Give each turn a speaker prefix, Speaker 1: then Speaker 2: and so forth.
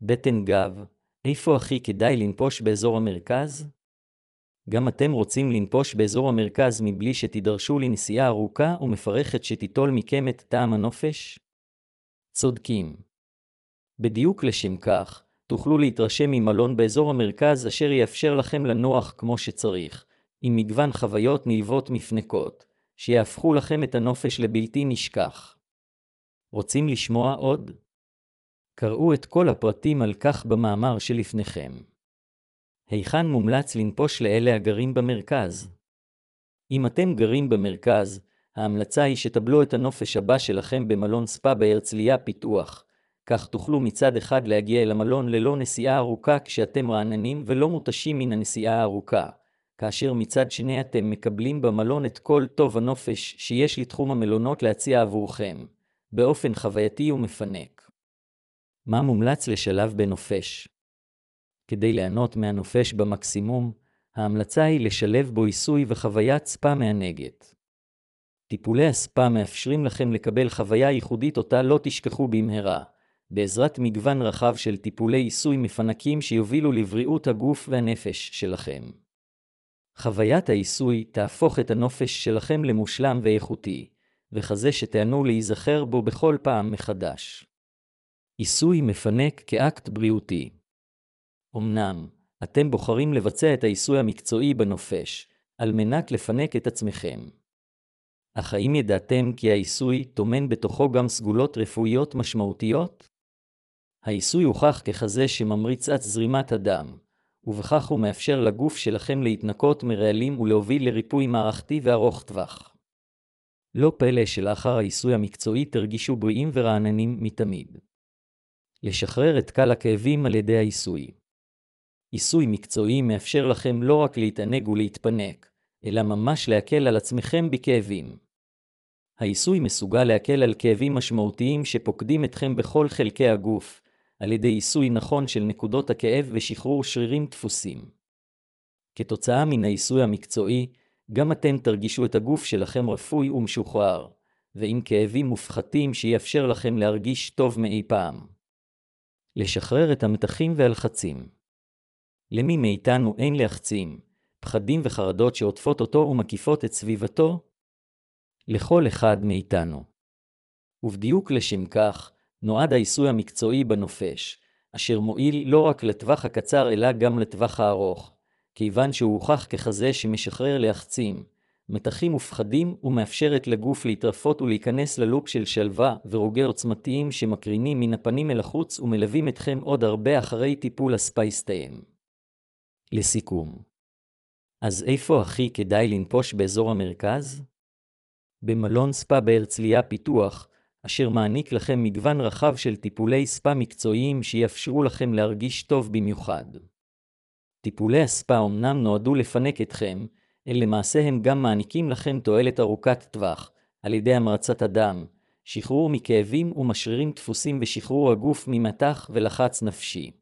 Speaker 1: בטן גב, איפה הכי כדאי לנפוש באזור המרכז? גם אתם רוצים לנפוש באזור המרכז מבלי שתידרשו לנסיעה ארוכה ומפרכת שתיטול מכם את טעם הנופש? צודקים. בדיוק לשם כך, תוכלו להתרשם ממלון באזור המרכז אשר יאפשר לכם לנוח כמו שצריך, עם מגוון חוויות נלוות מפנקות, שיהפכו לכם את הנופש לבלתי נשכח. רוצים לשמוע עוד? קראו את כל הפרטים על כך במאמר שלפניכם. היכן מומלץ לנפוש לאלה הגרים במרכז? אם אתם גרים במרכז, ההמלצה היא שתבלו את הנופש הבא שלכם במלון ספא בהרצליה פיתוח, כך תוכלו מצד אחד להגיע אל המלון ללא נסיעה ארוכה כשאתם רעננים ולא מותשים מן הנסיעה הארוכה, כאשר מצד שני אתם מקבלים במלון את כל טוב הנופש שיש לתחום המלונות להציע עבורכם, באופן חווייתי ומפנק. מה מומלץ לשלב בנופש? כדי ליהנות מהנופש במקסימום, ההמלצה היא לשלב בו עיסוי וחוויית ספא מענגת. טיפולי הספא מאפשרים לכם לקבל חוויה ייחודית אותה לא תשכחו במהרה, בעזרת מגוון רחב של טיפולי עיסוי מפנקים שיובילו לבריאות הגוף והנפש שלכם. חוויית העיסוי תהפוך את הנופש שלכם למושלם ואיכותי, וכזה שתענו להיזכר בו בכל פעם מחדש. עיסוי מפנק כאקט בריאותי. אמנם, אתם בוחרים לבצע את העיסוי המקצועי בנופש, על מנת לפנק את עצמכם. אך האם ידעתם כי העיסוי טומן בתוכו גם סגולות רפואיות משמעותיות? העיסוי הוכח ככזה שממריץ את זרימת הדם, ובכך הוא מאפשר לגוף שלכם להתנקות מרעלים ולהוביל לריפוי מערכתי וארוך טווח. לא פלא שלאחר העיסוי המקצועי תרגישו בריאים ורעננים מתמיד. לשחרר את קל הכאבים על ידי העיסוי. עיסוי מקצועי מאפשר לכם לא רק להתענג ולהתפנק, אלא ממש להקל על עצמכם בכאבים. העיסוי מסוגל להקל על כאבים משמעותיים שפוקדים אתכם בכל חלקי הגוף, על ידי עיסוי נכון של נקודות הכאב ושחרור שרירים דפוסים. כתוצאה מן העיסוי המקצועי, גם אתם תרגישו את הגוף שלכם רפוי ומשוחרר, ועם כאבים מופחתים שיאפשר לכם להרגיש טוב מאי פעם. לשחרר את המתחים והלחצים. למי מאיתנו אין לחצים, פחדים וחרדות שעוטפות אותו ומקיפות את סביבתו? לכל אחד מאיתנו. ובדיוק לשם כך, נועד העיסוי המקצועי בנופש, אשר מועיל לא רק לטווח הקצר אלא גם לטווח הארוך, כיוון שהוא הוכח ככזה שמשחרר לחצים, מתחים ופחדים ומאפשרת לגוף להתרפות ולהיכנס ללופ של שלווה ורוגע עוצמתיים שמקרינים מן הפנים אל החוץ ומלווים אתכם עוד הרבה אחרי טיפול הספא יסתיים. לסיכום. אז איפה הכי כדאי לנפוש באזור המרכז? במלון ספא בהרצליה פיתוח, אשר מעניק לכם מגוון רחב של טיפולי ספא מקצועיים שיאפשרו לכם להרגיש טוב במיוחד. טיפולי הספא אומנם נועדו לפנק אתכם, אלא למעשה הם גם מעניקים לכם תועלת ארוכת טווח, על ידי המרצת הדם, שחרור מכאבים ומשרירים דפוסים ושחרור הגוף ממתח ולחץ נפשי.